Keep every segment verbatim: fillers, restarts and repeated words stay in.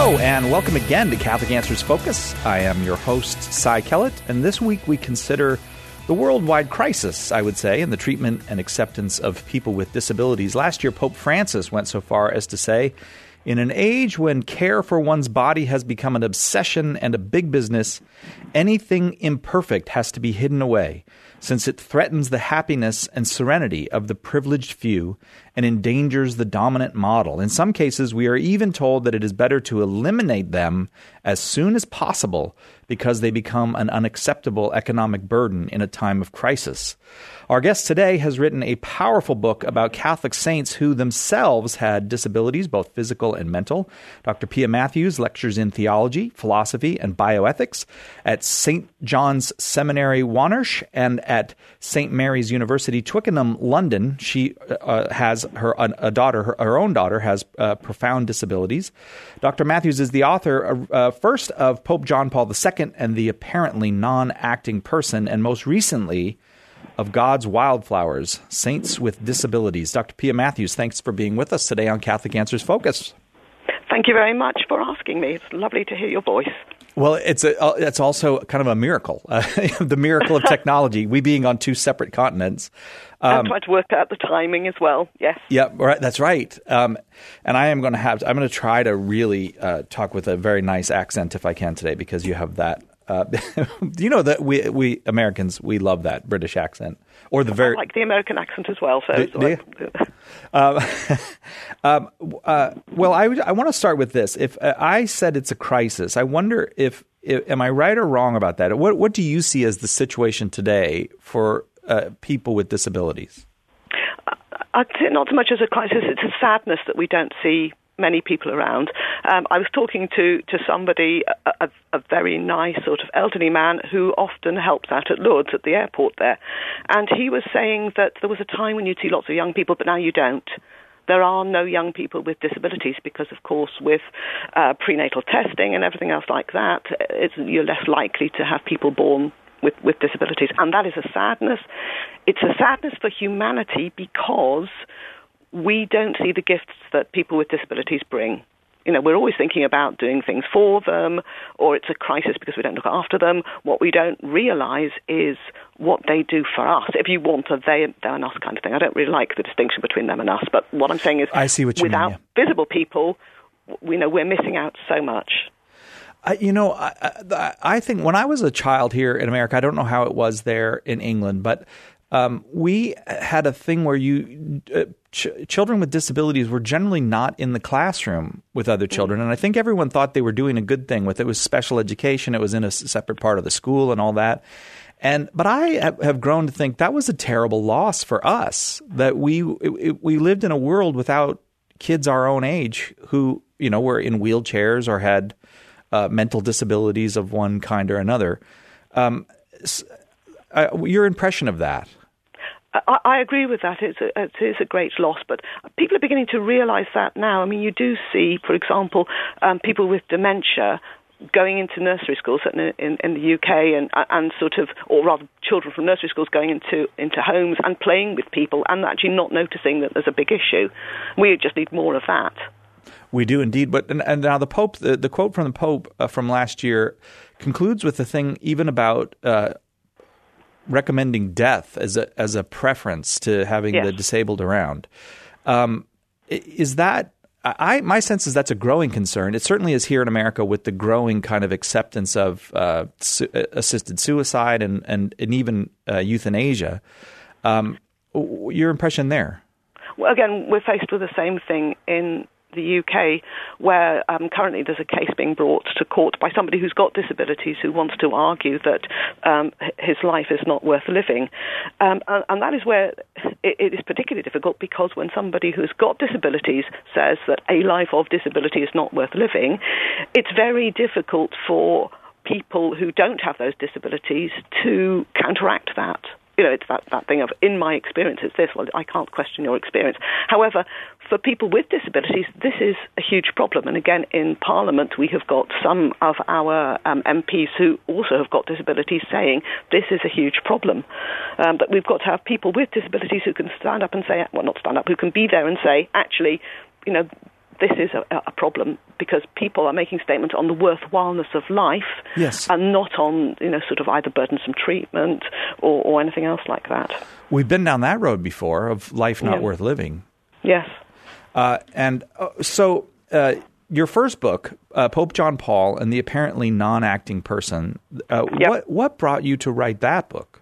Hello, and welcome again to Catholic Answers Focus. I am your host, Cy Kellett, and this week we consider the worldwide crisis, I would say, in the treatment and acceptance of people with disabilities. Last year, Pope Francis went so far as to say, in an age when care for one's body has become an obsession and a big business, anything imperfect has to be hidden away, since it threatens the happiness and serenity of the privileged few and endangers the dominant model. In some cases, we are even told that it is better to eliminate them as soon as possible because they become an unacceptable economic burden in a time of crisis. Our guest today has written a powerful book about Catholic saints who themselves had disabilities, both physical and mental. Doctor Pia Matthews lectures in theology, philosophy, and bioethics at Saint John's Seminary, Wonersh, and at Saint Mary's University, Twickenham, London. She uh, has her a daughter, her, her own daughter, has uh, profound disabilities. Doctor Matthews is the author, uh, first of Pope John Paul the Second and the apparently non-acting person, and most recently of God's Wildflowers, Saints with Disabilities. Doctor Pia Matthews, thanks for being with us today on Catholic Answers Focus. Thank you very much for asking me. It's lovely to hear your voice. Well, it's a, it's also kind of a miracle, uh, the miracle of technology, we being on two separate continents. Um, I'm trying to work out the timing as well, yes. Yeah, right, that's right. Um, and I am going to have, I'm going to try to really uh, talk with a very nice accent if I can today, because you have that. Uh, you know that we we Americans, we love that British accent, or the very I like the American accent as well. So, do, so do uh, um, uh, well, I I want to start with this. If uh, I said it's a crisis, I wonder if, if am I right or wrong about that? What what do you see as the situation today for uh, people with disabilities? I'd say not so much as a crisis; it's a sadness that we don't see many people around. Um, I was talking to, to somebody, a, a, a very nice sort of elderly man who often helps out at Lourdes at the airport there. And he was saying that there was a time when you'd see lots of young people, but now you don't. There are no young people with disabilities because, of course, with uh, prenatal testing and everything else like that, it's, you're less likely to have people born with, with disabilities. And that is a sadness. It's a sadness for humanity because we don't see the gifts that people with disabilities bring. You know, we're always thinking about doing things for them, or it's a crisis because we don't look after them. What we don't realize is what they do for us. If you want a they, they and us kind of thing. I don't really like the distinction between them and us, but what I'm saying is I see what you without mean, yeah. visible people, we know we're missing out so much. I, you know, I, I, I think when I was a child here in America, I don't know how it was there in England, but Um, we had a thing where you uh, ch- children with disabilities were generally not in the classroom with other children, and I think everyone thought they were doing a good thing with it. It was special education; it was in a separate part of the school and all that. And but I have, have grown to think that was a terrible loss for us, that we it, it, we lived in a world without kids our own age who you know were in wheelchairs or had uh, mental disabilities of one kind or another. Um, Uh, your impression of that? I, I agree with that. It's a, it is a great loss, but people are beginning to realize that now. I mean, you do see, for example, um, people with dementia going into nursery schools in, in, in the U K and, and sort of, or rather children from nursery schools going into, into homes and playing with people and actually not noticing that there's a big issue. We just need more of that. We do indeed. But and, and now the Pope, the, the quote from the Pope uh, from last year concludes with the thing even about uh, recommending death as a as a preference to having yes. the disabled around. Um, is that I my sense is that's a growing concern. It certainly is here in America with the growing kind of acceptance of uh, su- assisted suicide and and, and even uh, euthanasia. Um, your impression there? Well, again, we're faced with the same thing in the U K, where um, currently there's a case being brought to court by somebody who's got disabilities who wants to argue that um, his life is not worth living. Um, and, and that is where it, it is particularly difficult, because when somebody who's got disabilities says that a life of disability is not worth living, it's very difficult for people who don't have those disabilities to counteract that. You know, it's that, that thing of, in my experience, it's this. Well, I can't question your experience. However, for people with disabilities, this is a huge problem. And again, in Parliament, we have got some of our um, M Ps who also have got disabilities saying this is a huge problem. Um, but we've got to have people with disabilities who can stand up and say, well, not stand up, who can be there and say, actually, you know, this is a, a problem because people are making statements on the worthwhileness of life, yes, and not on, you know, sort of either burdensome treatment or, or anything else like that. We've been down that road before of life not yeah. worth living. Yes. Uh, and uh, so uh, your first book, uh, Pope John Paul and the Apparently Non-Acting Person, uh, yep. what what brought you to write that book?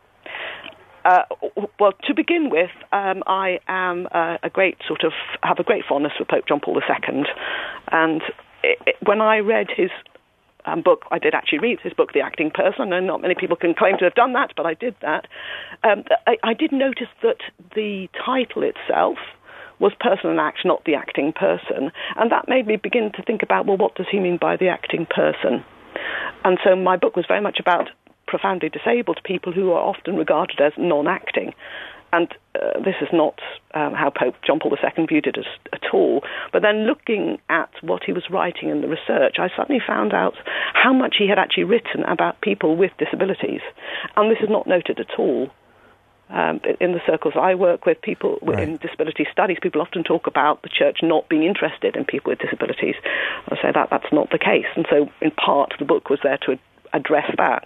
Uh, well, to begin with, um, I am uh, a great sort of have a great fondness for Pope John Paul the Second, and it, it, when I read his um, book, I did actually read his book, The Acting Person, and not many people can claim to have done that, but I did that. Um, I, I did notice that the title itself was Person and Act, not the acting person, and that made me begin to think about, well, what does he mean by the acting person? And so my book was very much about profoundly disabled people who are often regarded as non-acting. And uh, this is not um, how Pope John Paul the Second viewed it as, at all. But then looking at what he was writing in the research, I suddenly found out how much he had actually written about people with disabilities. And this is not noted at all. Um, in the circles I work with, people right. in disability studies, people often talk about the church not being interested in people with disabilities. I say that that's not the case. And so in part the book was there to address that.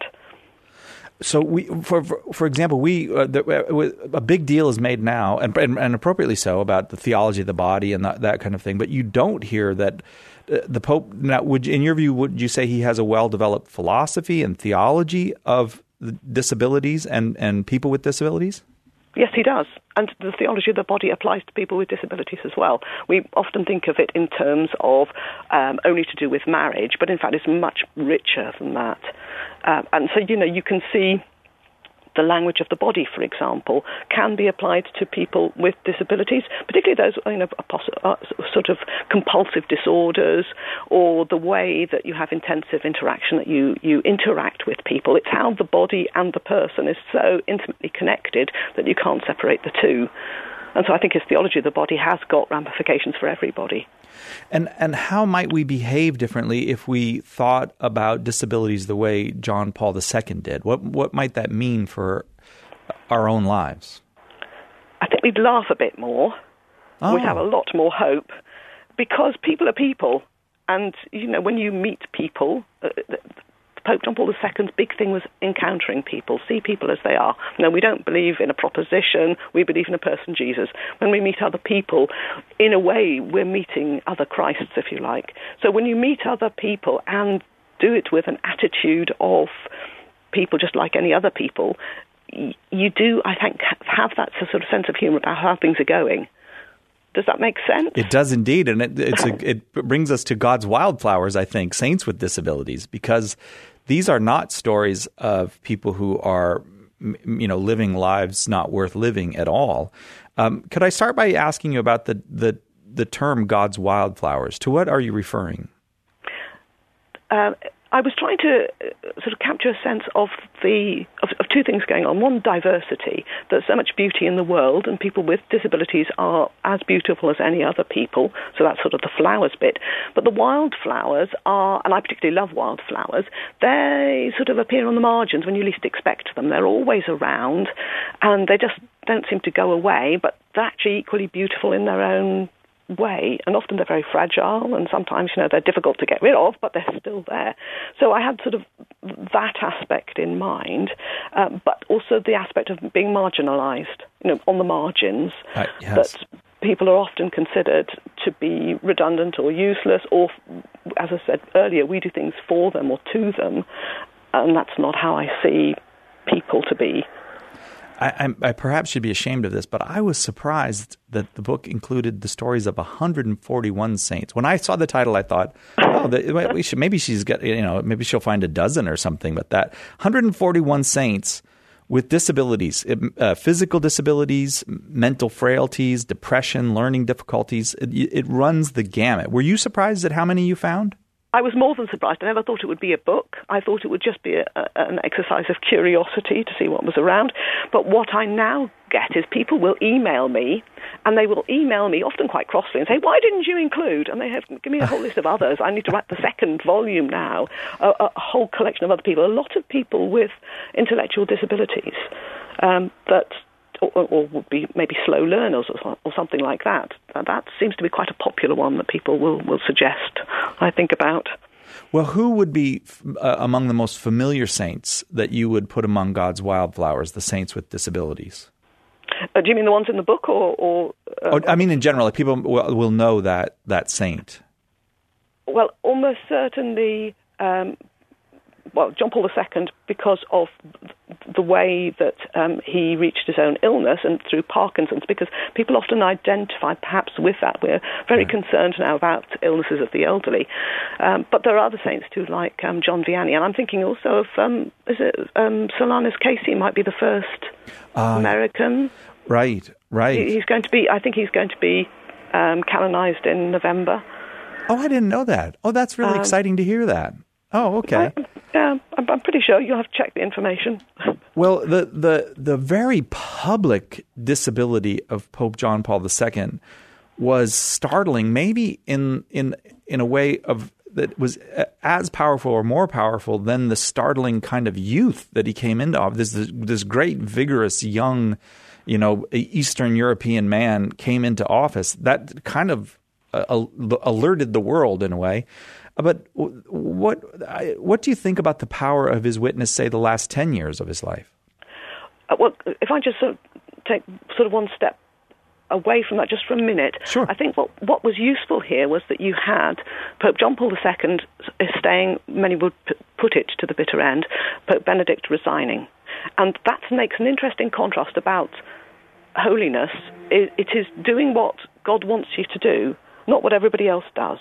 So, we, for for, for example, we uh, the, uh, a big deal is made now, and, and, and appropriately so, about the theology of the body and that, that kind of thing. But you don't hear that uh, the Pope. Now, would in your view, would you say he has a well-developed philosophy and theology of the disabilities and, and people with disabilities? Yes, he does. And the theology of the body applies to people with disabilities as well. We often think of it in terms of um, only to do with marriage, but in fact it's much richer than that. Um, and so, you know, you can see the language of the body, for example, can be applied to people with disabilities, particularly those, you know, uh, sort of compulsive disorders, or the way that you have intensive interaction, that you, you interact with people. It's how the body and the person is so intimately connected that you can't separate the two. And so I think his theology of the body has got ramifications for everybody. And and how might we behave differently if we thought about disabilities the way John Paul the Second did? What what might that mean for our own lives? I think we'd laugh a bit more. Oh. We'd have a lot more hope, because people are people. And, you know, when you meet people, uh, Pope John Paul the Second's big thing was encountering people, see people as they are. No, we don't believe in a proposition, we believe in a person, Jesus. When we meet other people, in a way, we're meeting other Christs, if you like. So when you meet other people and do it with an attitude of people just like any other people, you do, I think, have that sort of sense of humour about how things are going. Does that make sense? It does indeed, and it, it's a, it brings us to God's wildflowers, I think, saints with disabilities, because these are not stories of people who are, you know, living lives not worth living at all. Um, could I start by asking you about the, the, the term God's wildflowers? To what are you referring? Uh, I was trying to sort of capture a sense of the of, of two things going on. One, diversity. There's so much beauty in the world, and people with disabilities are as beautiful as any other people. So that's sort of the flowers bit. But the wildflowers are, and I particularly love wildflowers, they sort of appear on the margins when you least expect them. They're always around, and they just don't seem to go away, but they're actually equally beautiful in their own way, and often they're very fragile, and sometimes, you know, they're difficult to get rid of, but they're still there. So I had sort of that aspect in mind, um, but also the aspect of being marginalised, you know, on the margins, uh, yes. that people are often considered to be redundant or useless, or, as I said earlier, we do things for them or to them, and that's not how I see people to be. I, I, I perhaps should be ashamed of this, but I was surprised that the book included the stories of one hundred forty-one saints. When I saw the title, I thought, oh, the, we should, maybe she's got, you know, maybe she'll find a dozen or something. But that one hundred forty-one saints with disabilities, uh, physical disabilities, mental frailties, depression, learning difficulties, it, it runs the gamut. Were you surprised at how many you found? I was more than surprised. I never thought it would be a book. I thought it would just be a, a, an exercise of curiosity to see what was around. But what I now get is people will email me, and they will email me, often quite crossly, and say, why didn't you include? And they have, give me a whole list of others. I need to write the second volume now, a, a whole collection of other people, a lot of people with intellectual disabilities um, that or, or would be maybe slow learners or, or something like that. That seems to be quite a popular one that people will, will suggest, I think about. Well, who would be uh, among the most familiar saints that you would put among God's wildflowers, the saints with disabilities? Uh, do you mean the ones in the book, or? or uh, oh, I mean, in general, like people will, will know that that saint. Well, almost certainly, um, well, John Paul the Second, because of the way that um, he reached his own illness and through Parkinson's, because people often identify perhaps with that. We're very right. concerned now about illnesses of the elderly. Um, but there are other saints too, like um, John Vianney. And I'm thinking also of, um, is it um, Solanus Casey might be the first uh, American. Right, right. He's going to be, I think he's going to be um, canonized in November. Oh, I didn't know that. Oh, that's really um, exciting to hear that. Oh, okay. Yeah, um, I'm, I'm pretty sure. You'll have to check the information. Well, the, the, the very public disability of Pope John Paul the Second was startling, maybe in in in a way of that was as powerful or more powerful than the startling kind of youth that he came into. This this great, vigorous, young, you know, Eastern European man came into office. That kind of uh, alerted the world in a way. But what what do you think about the power of his witness, say, the last ten years of his life? Uh, well, if I just sort of take sort of one step away from that just for a minute, sure. I think what what was useful here was that you had Pope John Paul the Second staying, many would put it, to the bitter end, Pope Benedict resigning. And that makes an interesting contrast about holiness. It, it is doing what God wants you to do, not what everybody else does.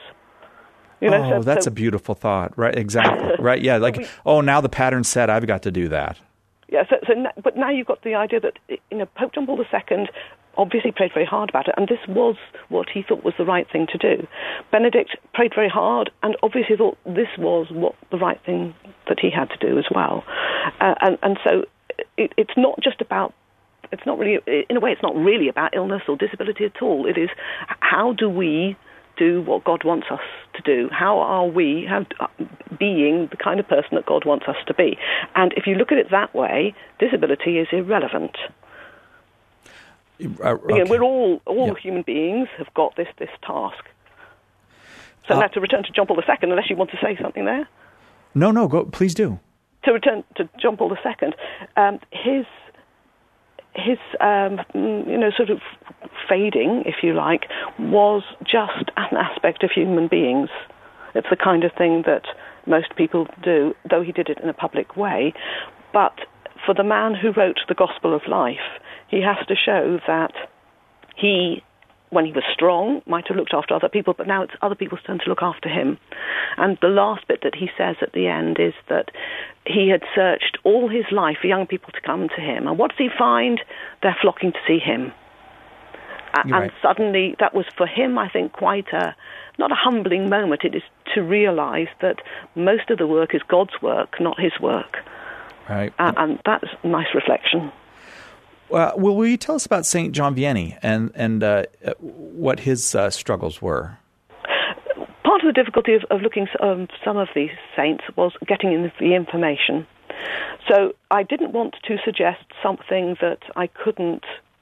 You know, oh, so, that's so, a beautiful thought. Right, exactly. Right, yeah, like, we, oh, now the pattern's set, I've got to do that. Yeah, so, so but now you've got the idea that, you know, Pope John Paul the Second obviously prayed very hard about it, and this was what he thought was the right thing to do. Benedict prayed very hard and obviously thought this was what the right thing that he had to do as well. Uh, and, and so it, it's not just about, it's not really, in a way, it's not really about illness or disability at all. It is, how do we do what God wants us to do? How are we how, uh, being the kind of person that God wants us to be? And if you look at it that way, disability is irrelevant. Uh, okay. You know, we're all all yeah. human beings have got this this task. So uh, now to return to John Paul the Second, unless you want to say something there. No, no, go. Please do. To return to John Paul the Second, um, his his um, you know sort of fading, if you like, was just an aspect of human beings. It's the kind of thing that most people do, though he did it in a public way. But for the man who wrote the Gospel of Life, he has to show that he, when he was strong, might have looked after other people, but now it's other people's turn to look after him. And the last bit that he says at the end is that he had searched all his life for young people to come to him. And what does he find? They're flocking to see him. And right. suddenly that was for him, I think, quite a, not a humbling moment. It is to realize that most of the work is God's work, not his work. Right. Uh, and that's a nice reflection. Uh, well, will you tell us about Saint John Vianney and, and uh, what his uh, struggles were? Part of the difficulty of, of looking at um, some of these saints was getting in the information. So I didn't want to suggest something that I couldn't,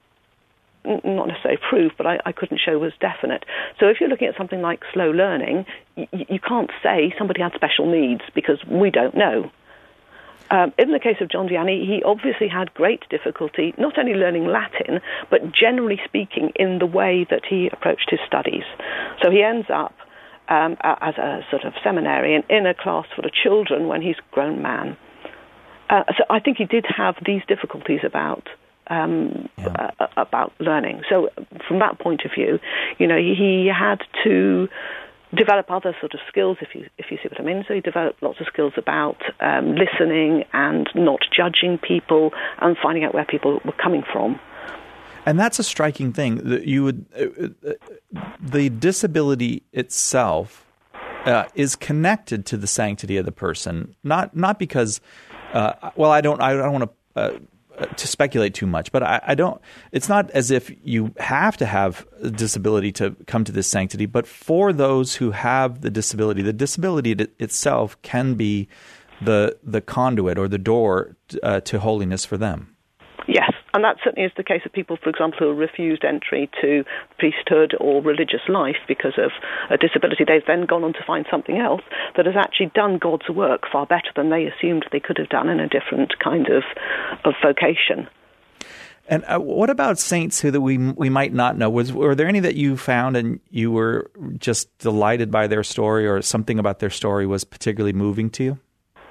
not necessarily prove, but I, I couldn't show was definite. So if you're looking at something like slow learning, y- you can't say somebody had special needs because we don't know. Um, in the case of John Vianney, he obviously had great difficulty not only learning Latin, but generally speaking in the way that he approached his studies. So he ends up um, as a sort of seminarian in a class full of children when he's a grown man. Uh, so I think he did have these difficulties about um, yeah. uh, about learning. So from that point of view, you know, he, he had to develop other sort of skills, if you if you see what I mean. So he developed lots of skills about um, listening and not judging people and finding out where people were coming from. And that's a striking thing. That you would uh, the disability itself uh, is connected to the sanctity of the person, not not because. Uh, well, I don't. I don't want to. Uh, to speculate too much, but I, I don't, it's not as if you have to have a disability to come to this sanctity, but for those who have the disability, the disability itself can be the the conduit or the door uh, to holiness for them. Yes, And that certainly is the case of people, for example, who refused entry to priesthood or religious life because of a disability. They've then gone on to find something else that has actually done God's work far better than they assumed they could have done in a different kind of, of vocation. And uh, what about saints who that we we might not know? Was were there any that you found and you were just delighted by their story, or something about their story was particularly moving to you?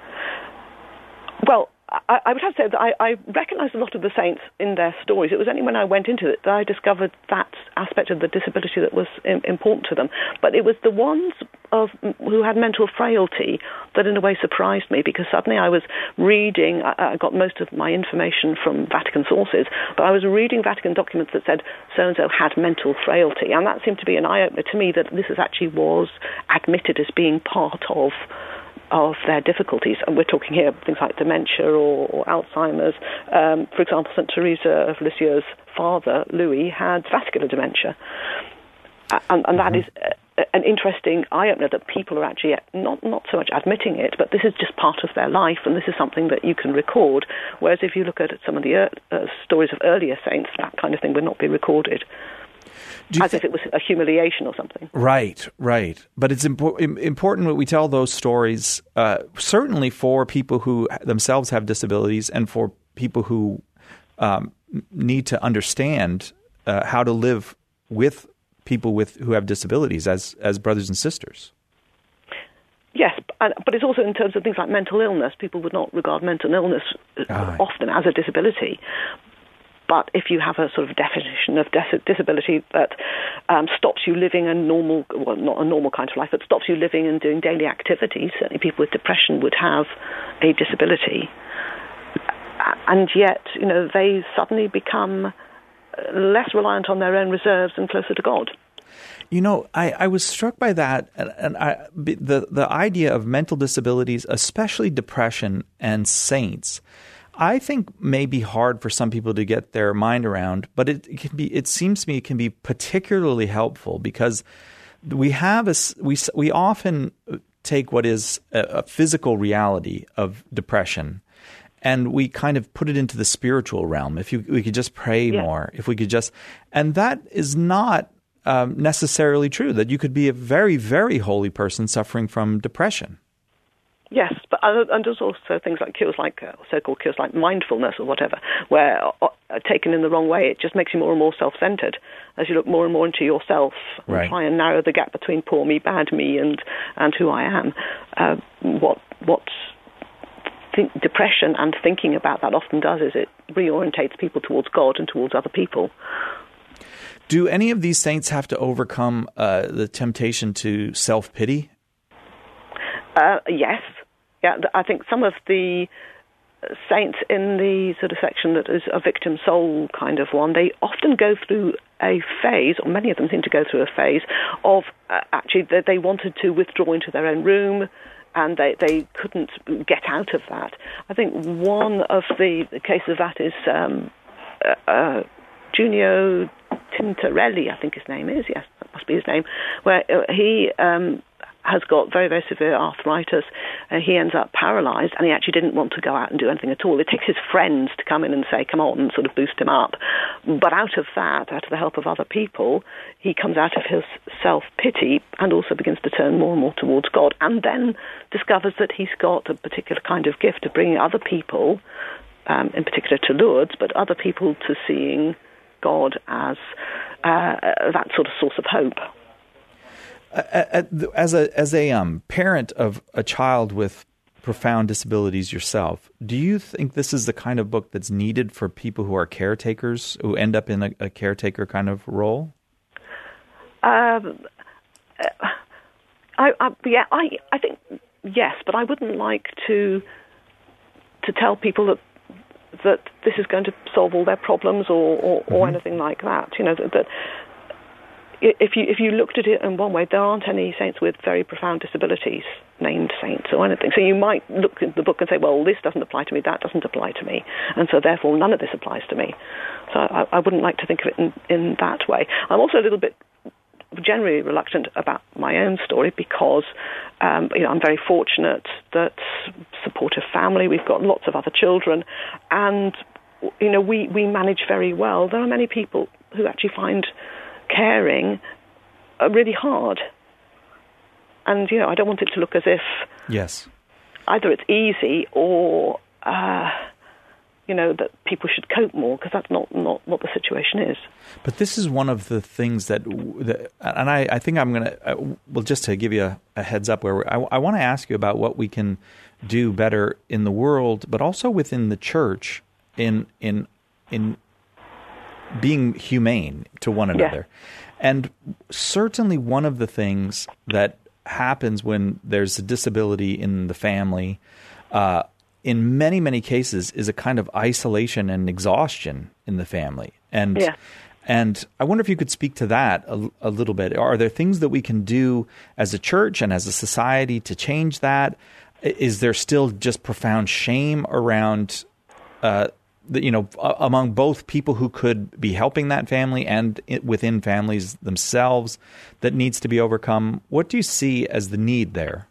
Well, I, I would have to say that I, I recognised a lot of the saints in their stories. It was only when I went into it that I discovered that aspect of the disability that was im- important to them. But it was the ones of who had mental frailty that in a way surprised me, because suddenly I was reading, I, I got most of my information from Vatican sources, but I was reading Vatican documents that said so-and-so had mental frailty. And that seemed to be an eye-opener to me that this is actually was admitted as being part of of their difficulties. And we're talking here things like dementia or, or Alzheimer's. Um, for example, Saint Teresa of Lisieux's father, Louis, had vascular dementia. And, and that mm-hmm. is a, an interesting eye-opener that people are actually not, not so much admitting it, but this is just part of their life, and this is something that you can record. Whereas if you look at some of the uh, uh, stories of earlier saints, that kind of thing would not be recorded. As th- if it was a humiliation or something. Right, right. But it's impo- important that we tell those stories, uh, certainly for people who themselves have disabilities and for people who um, need to understand uh, how to live with people with who have disabilities as, as brothers and sisters. Yes, but it's also in terms of things like mental illness. People would not regard mental illness ah. often as a disability. But if you have a sort of definition of dis- disability that um, stops you living a normal, well, not a normal kind of life, but stops you living and doing daily activities, certainly people with depression would have a disability. And yet, you know, they suddenly become less reliant on their own reserves and closer to God. You know, I, I was struck by that, and, and I, the the idea of mental disabilities, especially depression and saints, I think may be hard for some people to get their mind around, but it, it can be. It seems to me it can be particularly helpful because we have a we we often take what is a, a physical reality of depression, and we kind of put it into the spiritual realm. If you, we could just pray yeah. more, if we could just, and that is not um, necessarily true. That you could be a very, very holy person suffering from depression. Yes, but and there's also things like cures like uh, so-called cures like mindfulness or whatever, where uh, taken in the wrong way, it just makes you more and more self-centered as you look more and more into yourself and right. try and narrow the gap between poor me, bad me, and and who I am. Uh, what what think depression and thinking about that often does is it reorientates people towards God and towards other people. Do any of these saints have to overcome uh, the temptation to self-pity? Uh, yes. Yeah, I think some of the saints in the sort of section that is a victim soul kind of one, they often go through a phase, or many of them seem to go through a phase, of uh, actually they, they wanted to withdraw into their own room, and they, they couldn't get out of that. I think one of the, the cases of that is um, uh, uh, Junio Tintorelli, I think his name is, yes, that must be his name, where uh, he... Um, has got very, very severe arthritis. Uh, he ends up paralyzed, and he actually didn't want to go out and do anything at all. It takes his friends to come in and say, come on, and sort of boost him up. But out of that, out of the help of other people, he comes out of his self-pity and also begins to turn more and more towards God, and then discovers that he's got a particular kind of gift of bringing other people, um, in particular to Lourdes, but other people to seeing God as uh, that sort of source of hope. As a as a um, parent of a child with profound disabilities yourself, do you think this is the kind of book that's needed for people who are caretakers, who end up in a, a caretaker kind of role? Um, I, I, yeah, I, I think yes, but I wouldn't like to to tell people that that this is going to solve all their problems or, or, mm-hmm. or anything like that. You know that. that If you if you looked at it in one way, there aren't any saints with very profound disabilities named saints or anything. So you might look at the book and say, well, this doesn't apply to me, that doesn't apply to me, and so therefore none of this applies to me. So I, I wouldn't like to think of it in, in that way. I'm also a little bit generally reluctant about my own story because um, you know, I'm very fortunate that supportive family, we've got lots of other children, and you know, we, we manage very well. There are many people who actually find caring uh, really hard. And, you know, I don't want it to look as if yes, either it's easy or, uh, you know, that people should cope more, because that's not, not what the situation is. But this is one of the things that, that and I, I think I'm going to, uh, well, just to give you a, a heads up, where I, I want to ask you about what we can do better in the world, but also within the church in in in being humane to one another. Yeah. And certainly one of the things that happens when there's a disability in the family, uh, in many, many cases, is a kind of isolation and exhaustion in the family. And yeah. and I wonder if you could speak to that a, a little bit. Are there things that we can do as a church and as a society to change that? Is there still just profound shame around, uh, the, you know, among both people who could be helping that family and it, within families themselves, that needs to be overcome? What do you see as the need there?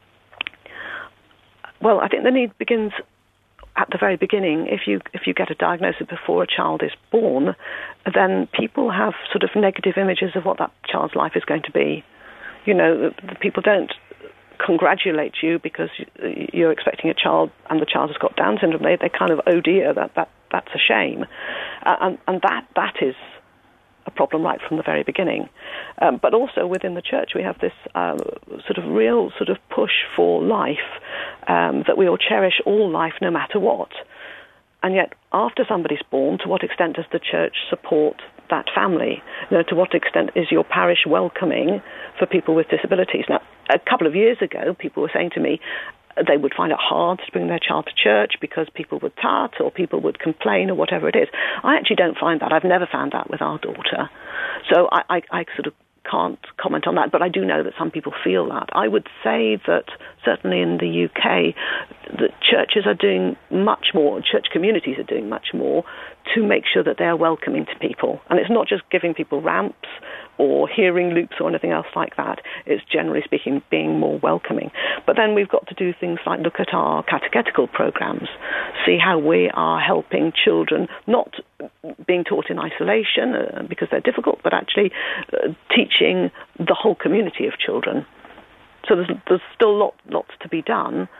Well, I think the need begins at the very beginning. If you if you get a diagnosis before a child is born, then people have sort of negative images of what that child's life is going to be. You know, the, the people don't congratulate you because you're expecting a child and the child has got Down syndrome. They they kind of, oh dear, that, that that's a shame, uh, and and that that is a problem right from the very beginning. Um, but also within the church, we have this uh, sort of real sort of push for life, um, that we all cherish all life no matter what. And yet, after somebody's born, to what extent does the church support that family? You know, to what extent is your parish welcoming for people with disabilities? Now, a couple of years ago, people were saying to me they would find it hard to bring their child to church because people would tart or people would complain or whatever it is. I actually don't find that. I've never found that with our daughter. So I, I, I sort of can't comment on that, but I do know that some people feel that. I would say that certainly in the U K, the churches are doing much more, church communities are doing much more to make sure that they are welcoming to people. And it's not just giving people ramps or hearing loops or anything else like that. It's generally speaking being more welcoming. But then we've got to do things like look at our catechetical programs, see how we are helping children, not being taught in isolation uh, because they're difficult, but actually uh, teaching the whole community of children. So there's, there's still lot, lots to be done,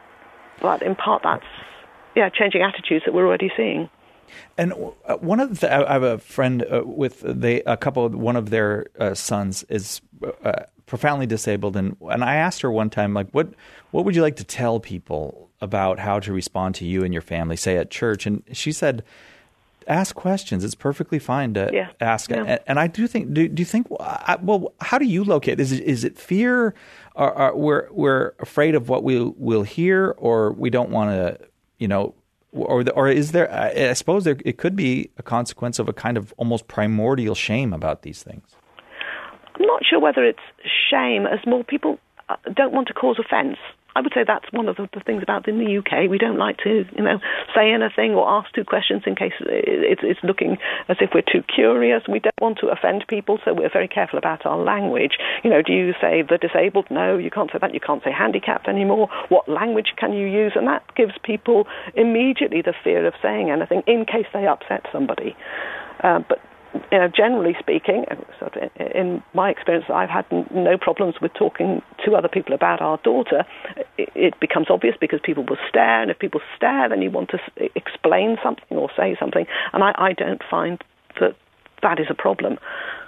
but in part that's yeah changing attitudes that we're already seeing. And one of the, I have a friend uh, with they a couple. Of, one of their uh, sons is uh, profoundly disabled, and and I asked her one time, like, what what would you like to tell people about how to respond to you and your family, say at church? And she said, ask questions. It's perfectly fine to yeah. ask. Yeah. And, and I do think. Do, do you think? Well, how do you locate? Is it is it fear? Or, or we're we're afraid of what we will hear, or we don't want to, you know. Or, the, or is there? I suppose there, it could be a consequence of a kind of almost primordial shame about these things. I'm not sure whether it's shame, as more people don't want to cause offence. I would say that's one of the, the things about in the U K. We don't like to, you know, say anything or ask two questions in case it's, it's looking as if we're too curious. We don't want to offend people, so we're very careful about our language. You know, do you say the disabled? No, you can't say that. You can't say handicapped anymore. What language can you use? And that gives people immediately the fear of saying anything in case they upset somebody. Uh, but You know, generally speaking, in my experience, I've had no problems with talking to other people about our daughter. It becomes obvious because people will stare, and if people stare, then you want to explain something or say something. And I, I don't find that that is a problem.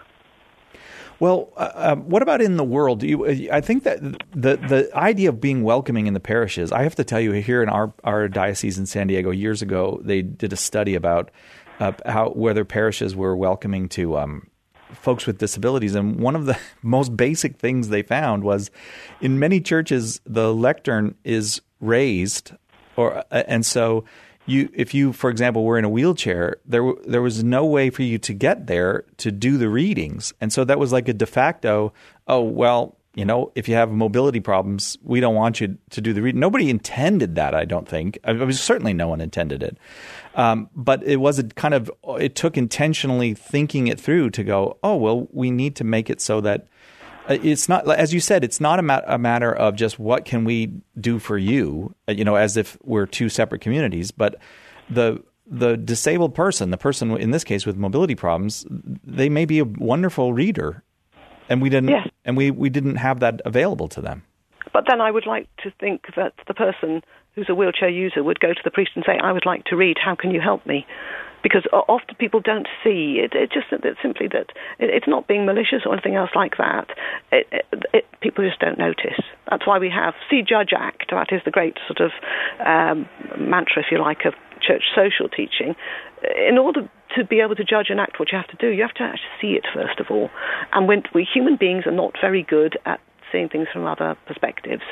Well, uh, what about in the world? Do you, I think that the the idea of being welcoming in the parishes, I have to tell you, here in our, our diocese in San Diego years ago, they did a study about Uh, how whether parishes were welcoming to um, folks with disabilities, and one of the most basic things they found was, in many churches, the lectern is raised, or uh, and so you, if you, for example, were in a wheelchair, there there was no way for you to get there to do the readings, and so that was like a de facto. Oh well. You know, if you have mobility problems, we don't want you to do the reading. Nobody intended that, I don't think. I mean, certainly no one intended it. Um, but it was a kind of, it took intentionally thinking it through to go, oh, well, we need to make it so that it's not, as you said, it's not a, mat- a matter of just what can we do for you, you know, as if we're two separate communities. But the the disabled person, the person in this case with mobility problems, they may be a wonderful reader, and we didn't, yes. and we, we didn't have that available to them. But then I would like to think that the person who's a wheelchair user would go to the priest and say, I would like to read, how can you help me? Because often people don't see it. It's just that it's simply that it, it's not being malicious or anything else like that. It, it, it, people just don't notice. That's why we have See, Judge, Act. That is the great sort of um, mantra, if you like, of church social teaching. In order to be able to judge and act what you have to do, you have to actually see it first of all. And when we human beings are not very good at seeing things from other perspectives.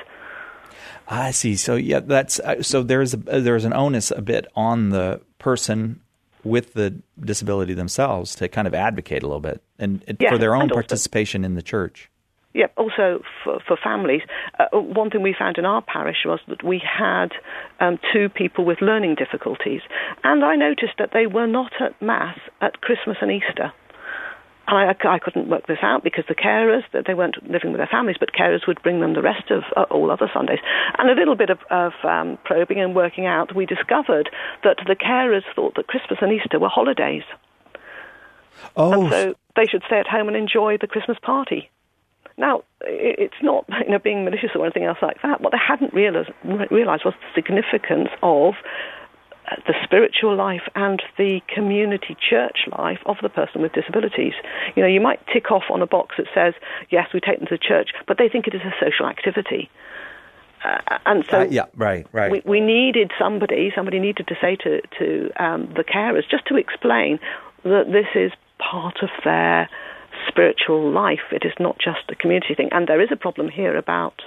I see. So yeah, that's uh, so there's a, there's an onus a bit on the person with the disability themselves to kind of advocate a little bit and, and yes, for their own also, participation in the church. Yeah, also for, for families. Uh, one thing we found in our parish was that we had um, two people with learning difficulties, and I noticed that they were not at Mass at Christmas and Easter. I, I couldn't work this out because the carers, that they weren't living with their families, but carers would bring them the rest of uh, all other Sundays. And a little bit of, of um, probing and working out, we discovered that the carers thought that Christmas and Easter were holidays. Oh. And so they should stay at home and enjoy the Christmas party. Now, it's not, you know, being malicious or anything else like that. What they hadn't realized, realized was the significance of the spiritual life and the community church life of the person with disabilities. You know, you might tick off on a box that says, yes, we take them to church, but they think it is a social activity. Uh, and so uh, yeah, right, right. We, we needed somebody, somebody needed to say to, to um, the carers, just to explain that this is part of their spiritual life. It is not just a community thing. And there is a problem here about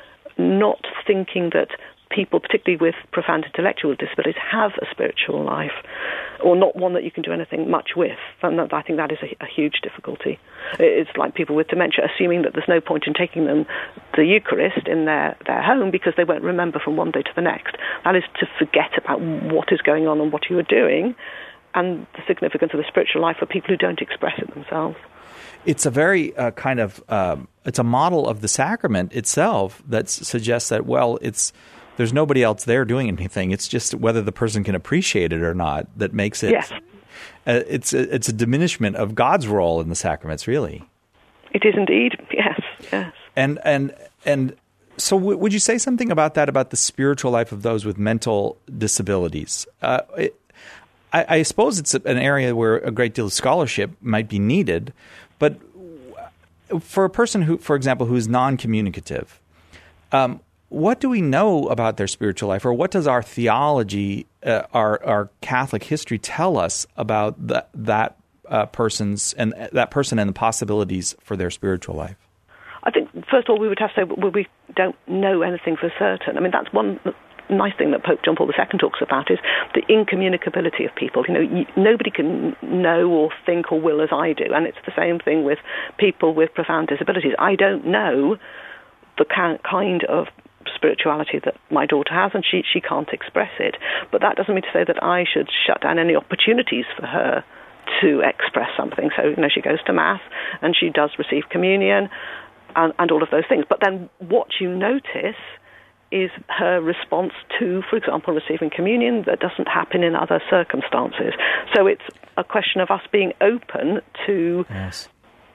not thinking that people, particularly with profound intellectual disabilities, have a spiritual life, or not one that you can do anything much with. And that, I think that is a, a huge difficulty. It's like people with dementia, assuming that there's no point in taking them the Eucharist in their, their home because they won't remember from one day to the next. That is to forget about what is going on and what you are doing, and the significance of the spiritual life for people who don't express it themselves. It's a very uh, kind of, um, it's a model of the sacrament itself that s- suggests that, well, it's, there's nobody else there doing anything. It's just whether the person can appreciate it or not that makes it. Yes. Uh, it's a, it's a diminishment of God's role in the sacraments, really. It is indeed. Yes. Yes. And and and so, w- would you say something about that, about the spiritual life of those with mental disabilities? Uh, it, I, I suppose it's an area where a great deal of scholarship might be needed, but for a person who, for example, who is non-communicative. Um, What do we know about their spiritual life, or what does our theology, uh, our our Catholic history tell us about the, that uh, person's and that person and the possibilities for their spiritual life? I think first of all we would have to say well, we don't know anything for certain. I mean, that's one nice thing that Pope John Paul the Second talks about is the incommunicability of people. You know, you, nobody can know or think or will as I do, and it's the same thing with people with profound disabilities. I don't know the kind of spirituality that my daughter has, and she, she can't express it. But that doesn't mean to say that I should shut down any opportunities for her to express something. So, you know, she goes to Mass and she does receive communion and, and all of those things. But then what you notice is her response to, for example, receiving communion that doesn't happen in other circumstances. So it's a question of us being open to Yes.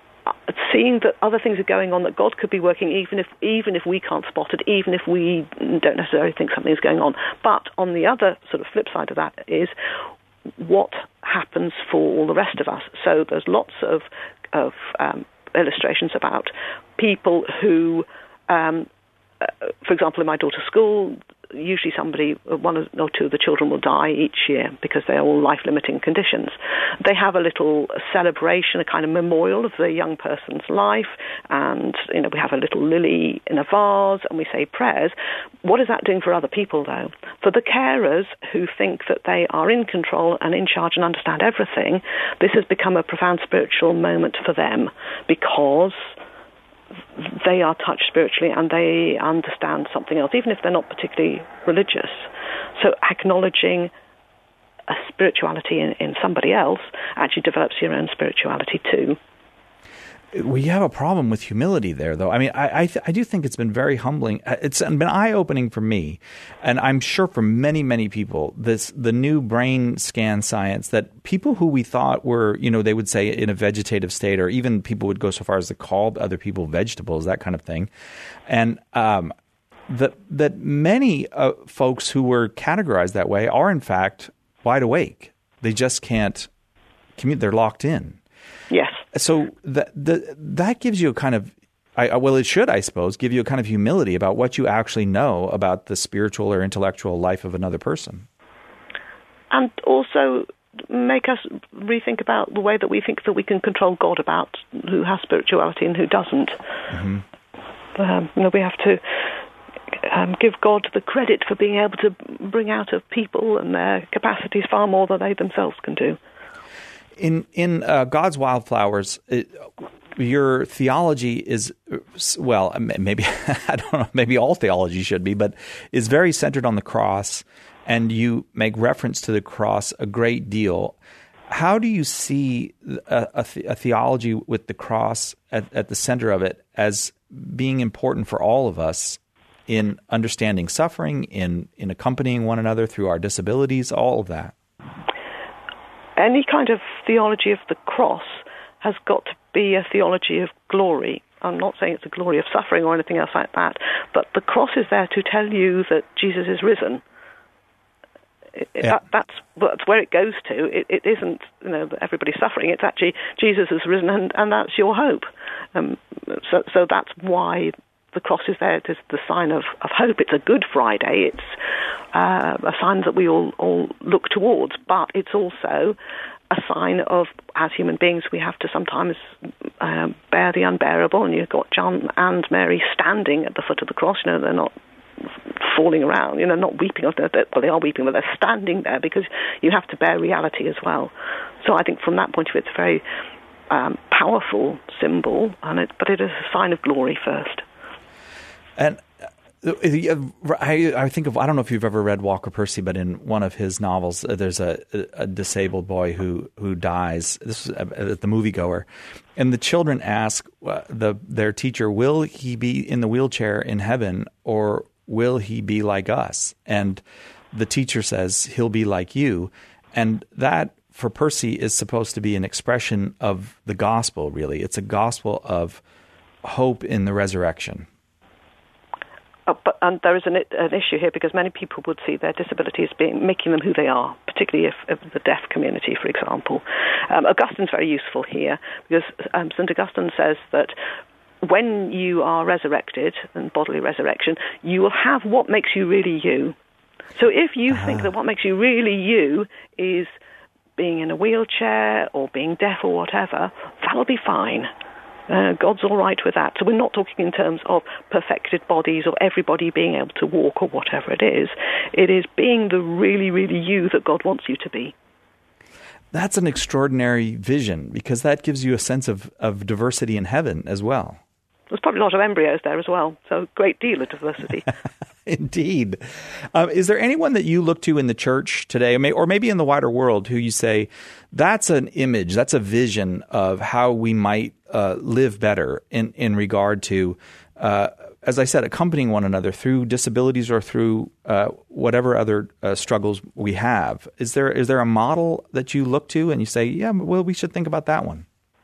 seeing that other things are going on, that God could be working even if even if we can't spot it, even if we don't necessarily think something's going on. But on the other sort of flip side of that is what happens for all the rest of us. So there's lots of, of um, illustrations about people who, um, uh, for example, in my daughter's school, usually somebody, one or two of the children will die each year because they are all life-limiting conditions. They have a little celebration, a kind of memorial of the young person's life, and you know we have a little lily in a vase, and we say prayers. What is that doing for other people, though? For the carers who think that they are in control and in charge and understand everything, this has become a profound spiritual moment for them because they are touched spiritually and they understand something else, even if they're not particularly religious. So acknowledging a spirituality in, in somebody else actually develops your own spirituality too. we have a problem with humility there, though. I mean, I I, th- I do think it's been very humbling. It's been eye-opening for me, and I'm sure for many, many people, this the new brain scan science that people who we thought were, you know, they would say in a vegetative state, or even people would go so far as to call other people vegetables, that kind of thing. And um, that, that many uh, folks who were categorized that way are, in fact, wide awake. They just can't commute. They're locked in. Yes. So that the, that gives you a kind of, I, well, it should, I suppose, give you a kind of humility about what you actually know about the spiritual or intellectual life of another person. And also make us rethink about the way that we think that we can control God, about who has spirituality and who doesn't. Mm-hmm. Um, you know, we have to um, give God the credit for being able to bring out of people and their capacities far more than they themselves can do. In in uh, God's Wildflowers, it, your theology is, well, maybe I don't know, maybe all theology should be, but is very centered on the cross, and you make reference to the cross a great deal. How do you see a, a, a theology with the cross at, at the center of it as being important for all of us in understanding suffering, in in accompanying one another through our disabilities, all of that? Any kind of theology of the cross has got to be a theology of glory. I'm not saying it's a glory of suffering or anything else like that, but the cross is there to tell you that Jesus is risen. It, yeah. that, that's, that's where it goes to. It, it isn't, you know, that everybody's suffering. It's actually Jesus is risen, and, and that's your hope. Um, so, so that's why the cross is there. It is the sign of, of hope. It's a Good Friday. It's uh, a sign that we all, all look towards, but it's also a sign of, as human beings, we have to sometimes uh, bear the unbearable, and you've got John and Mary standing at the foot of the cross. You know, they're not falling around, you know, not weeping. Well, they are weeping, but they're standing there because you have to bear reality as well. So I think from that point of view, it's a very um, powerful symbol, and it, but it is a sign of glory first. And I, I think of, I don't know if you've ever read Walker Percy, but in one of his novels, there's a, a disabled boy who, who dies. This is at the moviegoer. And the children ask the their teacher, will he be in the wheelchair in heaven, or will he be like us? And the teacher says, he'll be like you. And that, for Percy, is supposed to be an expression of the gospel, really. It's a gospel of hope in the resurrection. Uh, but and there is an, an issue here, because many people would see their disability as being making them who they are, particularly if, if the deaf community, for example. Um, Augustine's very useful here, because um, Saint Augustine says that when you are resurrected, and bodily resurrection, you will have what makes you really you. So if you uh-huh. think that what makes you really you is being in a wheelchair or being deaf or whatever, that'll be fine. Uh, God's all right with that. So we're not talking in terms of perfected bodies or everybody being able to walk or whatever it is. It is being the really, really you that God wants you to be. That's an extraordinary vision, because that gives you a sense of, of diversity in heaven as well. There's probably a lot of embryos there as well, so a great deal of diversity. Indeed. Um, is there anyone that you look to in the church today, or maybe in the wider world, who you say, that's an image, that's a vision of how we might uh, live better in, in regard to, uh, as I said, accompanying one another through disabilities or through uh, whatever other uh, struggles we have? Is there is there a model that you look to and you say, yeah, well, we should think about that one?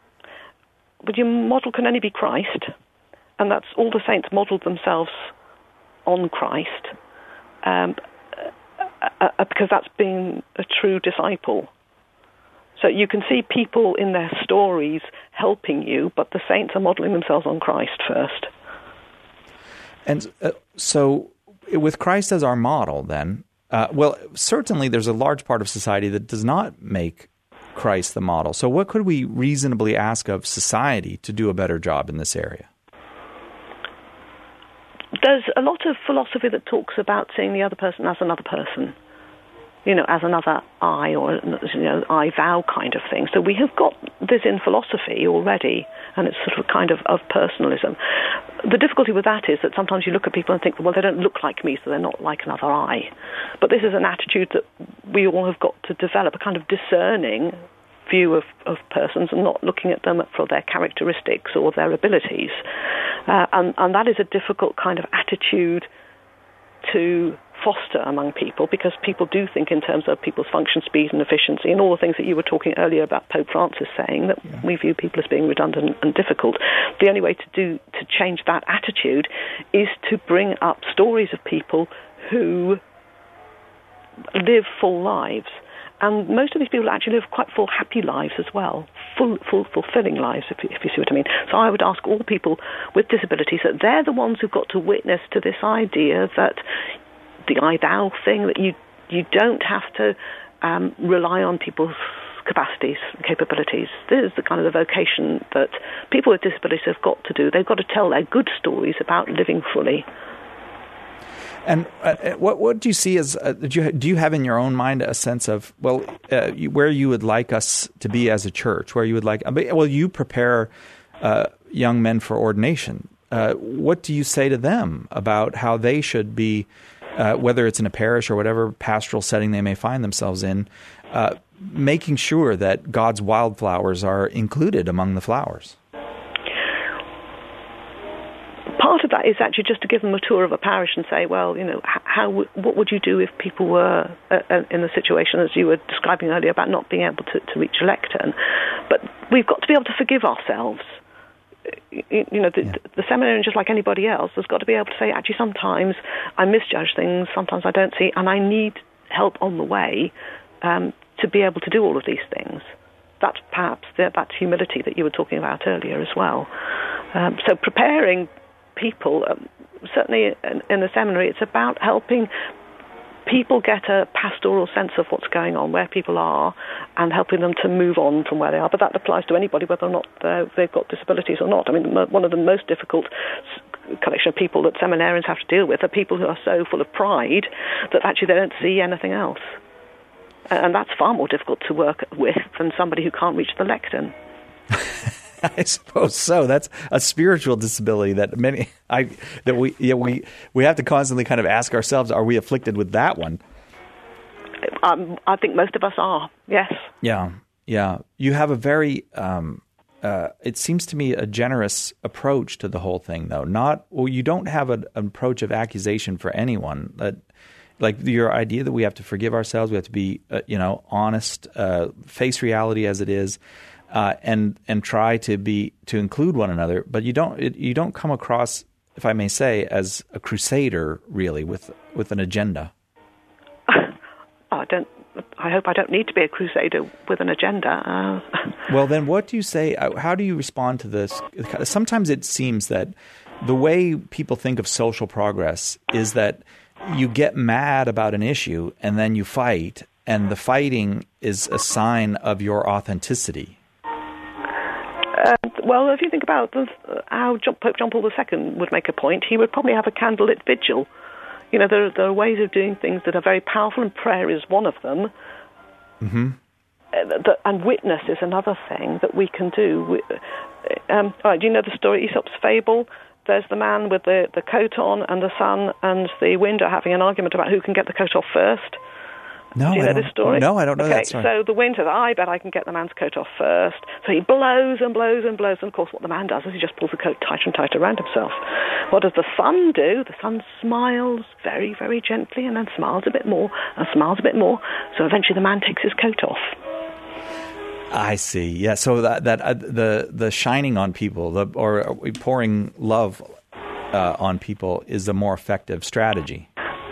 But your model can only be Christ, and that's all the saints modeled themselves on Christ, um, uh, uh, because that's being a true disciple. So you can see people in their stories helping you, but the saints are modeling themselves on Christ first. And uh, so with Christ as our model, then, uh, well, certainly there's a large part of society that does not make Christ the model. So what could we reasonably ask of society to do a better job in this area? There's a lot of philosophy that talks about seeing the other person as another person, you know, as another I, or, you know, I vow kind of thing. So we have got this in philosophy already, and it's sort of a kind of, of personalism. The difficulty with that is that sometimes you look at people and think, well, they don't look like me, so they're not like another I. But this is an attitude that we all have got to develop, a kind of discerning view of, of persons and not looking at them for their characteristics or their abilities. Uh, and, and that is a difficult kind of attitude to foster among people, because people do think in terms of people's function, speed and efficiency, and all the things that you were talking earlier about Pope Francis saying, that yeah. we view people as being redundant and difficult. The only way to do to change that attitude is to bring up stories of people who live full lives. And most of these people actually live quite full, happy lives as well, full, full, fulfilling lives, if you, if you see what I mean. So I would ask all people with disabilities that they're the ones who've got to witness to this idea that the I thou thing, that you you don't have to um, rely on people's capacities and capabilities. This is the kind of the vocation that people with disabilities have got to do. They've got to tell their good stories about living fully. And uh, what what do you see as uh, do you do you have in your own mind a sense of well uh, you, where you would like us to be as a church, where you would like well you prepare uh, young men for ordination. Uh, what do you say to them about how they should be, uh, whether it's in a parish or whatever pastoral setting they may find themselves in, uh, making sure that God's wildflowers are included among the flowers? Part of that is actually just to give them a tour of a parish and say, well, you know, how what would you do if people were uh, in the situation as you were describing earlier about not being able to, to reach a lectern? But we've got to be able to forgive ourselves. You, you know, the, yeah. the seminarian, just like anybody else, has got to be able to say, actually, sometimes I misjudge things, sometimes I don't see, and I need help on the way um, to be able to do all of these things. That's perhaps the, that humility that you were talking about earlier as well. Um, so preparing people, um, certainly in, in the seminary, it's about helping people get a pastoral sense of what's going on, where people are, and helping them to move on from where they are. But that applies to anybody, whether or not they've got disabilities or not. I mean, one of the most difficult collection of people that seminarians have to deal with are people who are so full of pride that actually they don't see anything else. And that's far more difficult to work with than somebody who can't reach the lectern. I suppose so. That's a spiritual disability that many I that we yeah, we we have to constantly kind of ask ourselves: are we afflicted with that one? Um, I think most of us are. Yes. Yeah, yeah. You have a very um, uh, it seems to me a generous approach to the whole thing, though. Not well, you don't have an, an approach of accusation for anyone. That like your idea that we have to forgive ourselves, we have to be uh, you know honest, uh, face reality as it is. Uh, and and try to be to include one another, but you don't it, you don't come across, if I may say, as a crusader really with with an agenda. I don't. I hope I don't need to be a crusader with an agenda. Uh. Well, then, what do you say? How do you respond to this? Sometimes it seems that the way people think of social progress is that you get mad about an issue and then you fight, and the fighting is a sign of your authenticity. Uh, well, if you think about the, how Pope John Paul the Second would make a point, he would probably have a candlelit vigil. You know, there, there are ways of doing things that are very powerful, and prayer is one of them. Mm-hmm. Uh, the, and witness is another thing that we can do. We, um, all right, do you know the story, Aesop's fable? There's the man with the, the coat on, and the sun and the wind are having an argument about who can get the coat off first. No, Do you I know don't, this story? No, I don't know okay, that story. So the wind says, I bet I can get the man's coat off first. So he blows and blows and blows, and of course what the man does is he just pulls the coat tighter and tighter around himself. What does the sun do? The sun smiles very, very gently, and then smiles a bit more, and smiles a bit more. So eventually the man takes his coat off. I see. Yeah, so that, that uh, the the shining on people, the, or pouring love uh, on people is a more effective strategy.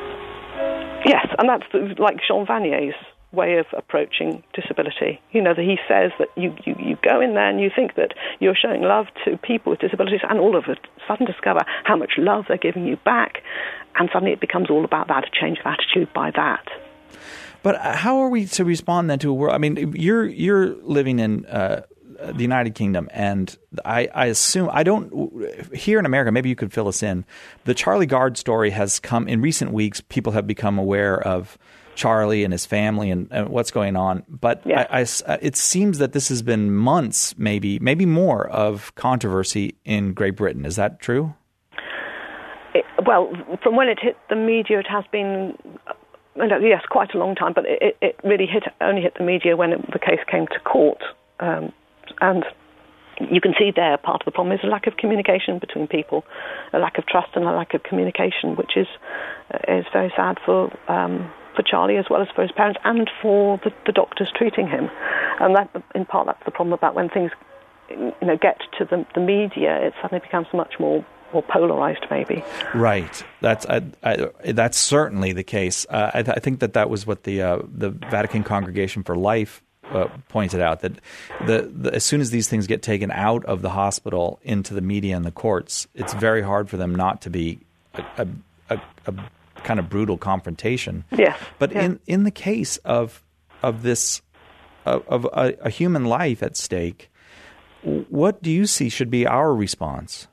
Yes, and that's like Jean Vanier's way of approaching disability. You know, that he says that you, you, you go in there and you think that you're showing love to people with disabilities, and all of a sudden discover how much love they're giving you back, and suddenly it becomes all about that, a change of attitude by that. But how are we to respond then to a world? I mean, you're you're living in uh, the United Kingdom, and I, I assume I don't here in America. Maybe you could fill us in. The Charlie Gard story has come in recent weeks. People have become aware of Charlie and his family and, and what's going on. But yeah. I, I, it seems that this has been months, maybe maybe more, of controversy in Great Britain. Is that true? It, well, from when it hit the media, it has been yes, quite a long time, but it, it really hit only hit the media when it, the case came to court. Um, and you can see there part of the problem is a lack of communication between people, a lack of trust and a lack of communication, which is is very sad for um, for Charlie as well as for his parents and for the, the doctors treating him. And that, in part, that's the problem about when things, you know, get to the, the media, it suddenly becomes much more more polarized, maybe. Right. That's I, I, that's certainly the case. Uh, I, th- I think that that was what the uh, the Vatican Congregation for Life uh, pointed out, that the, the as soon as these things get taken out of the hospital into the media and the courts, it's very hard for them not to be a, a, a, a kind of brutal confrontation. Yes. But yeah. in, in the case of of this of, of a, a human life at stake, what do you see should be our response?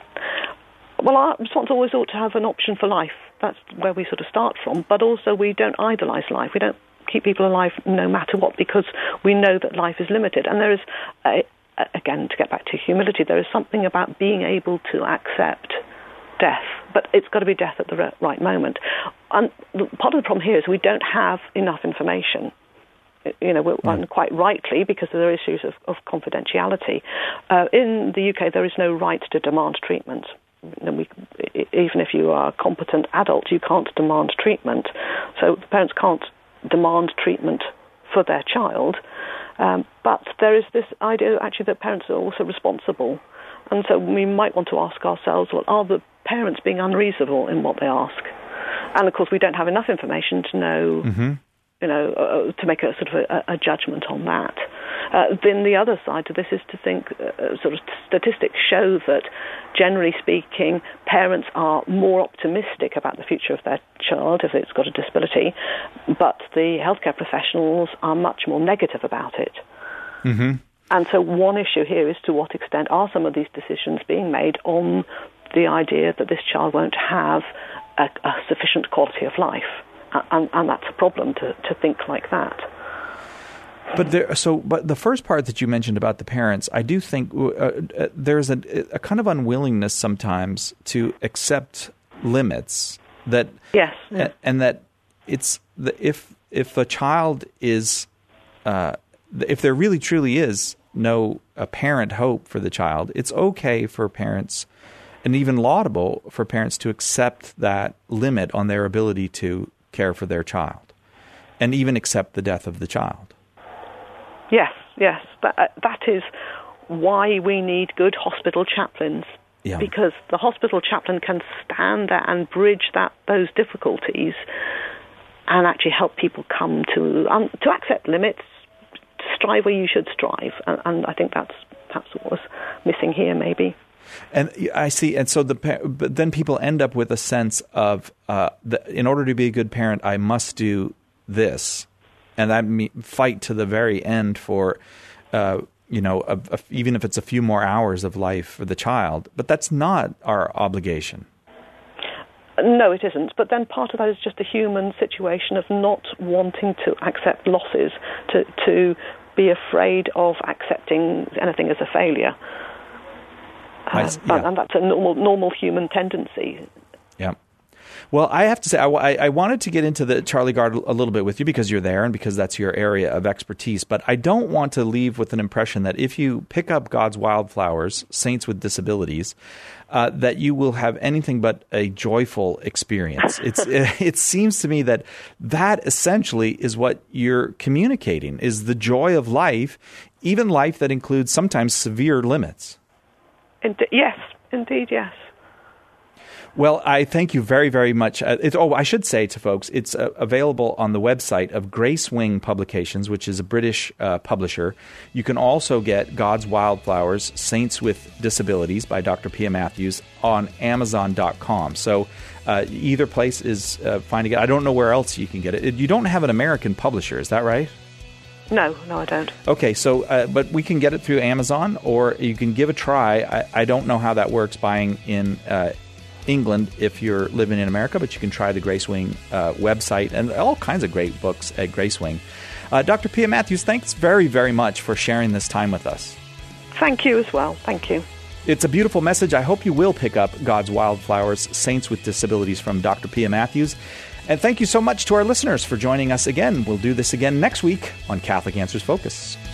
Well, our response always ought to have an option for life. That's where we sort of start from. But also we don't idolize life. We don't keep people alive no matter what, because we know that life is limited. And there is, a, again, to get back to humility, there is something about being able to accept death. But it's got to be death at the right moment. And part of the problem here is we don't have enough information. You know, we're, and quite rightly, because there are issues of, of confidentiality. Uh, in the U K, there is no right to demand treatment. And we, even if you are a competent adult, you can't demand treatment. So the parents can't demand treatment for their child. Um, but there is this idea, actually, that parents are also responsible. And so we might want to ask ourselves, well, are the parents being unreasonable in what they ask? And, of course, we don't have enough information to know... Mm-hmm. you know, uh, to make a sort of a, a judgment on that. Uh, then the other side to this is to think, uh, sort of statistics show that, generally speaking, parents are more optimistic about the future of their child if it's got a disability, but the healthcare professionals are much more negative about it. Mm-hmm. And so one issue here is to what extent are some of these decisions being made on the idea that this child won't have a, a sufficient quality of life. And, and that's a problem to, to think like that. But there, so, but the first part that you mentioned about the parents, I do think uh, uh, there's a, a kind of unwillingness sometimes to accept limits that, yes, yes. And, and that it's the, if if a child is, uh, if there really truly is no apparent hope for the child, it's okay for parents, and even laudable for parents, to accept that limit on their ability to care for their child, and even accept the death of the child. Yes, yes. That, uh, that is why we need good hospital chaplains, yeah. Because the hospital chaplain can stand there and bridge that those difficulties and actually help people come to um, to accept limits, to strive where you should strive. And, and I think that's perhaps what was missing here, maybe. And I see, and so the but then people end up with a sense of, uh, the, in order to be a good parent, I must do this, and I me, fight to the very end for, uh, you know, a, a, even if it's a few more hours of life for the child. But that's not our obligation. No, it isn't. But then part of that is just a human situation of not wanting to accept losses, to to be afraid of accepting anything as a failure. Uh, yeah. And that's a normal, normal human tendency. Yeah. Well, I have to say, I, I wanted to get into the Charlie Gard a little bit with you because you're there and because that's your area of expertise. But I don't want to leave with an impression that if you pick up God's Wildflowers, Saints with Disabilities, uh, that you will have anything but a joyful experience. It's it, it seems to me that that essentially is what you're communicating, is the joy of life, even life that includes sometimes severe limits. Indi- yes, indeed, yes. Well, I thank you very, very much. Uh, it, oh, I should say to folks, it's uh, available on the website of Gracewing Publications, which is a British uh, publisher. You can also get God's Wildflowers, Saints with Disabilities by Doctor Pia Matthews on Amazon dot com. So uh, either place is uh, finding it. I don't know where else you can get it. You don't have an American publisher, is that right? No, no, I don't. Okay, so, uh, but we can get it through Amazon, or you can give a try. I, I don't know how that works buying in uh, England if you're living in America, but you can try the Gracewing uh, website and all kinds of great books at Gracewing. Uh, Doctor Pia Matthews, thanks very, very much for sharing this time with us. Thank you as well. Thank you. It's a beautiful message. I hope you will pick up God's Wildflowers, Saints with Disabilities from Doctor Pia Matthews. And thank you so much to our listeners for joining us again. We'll do this again next week on Catholic Answers Focus.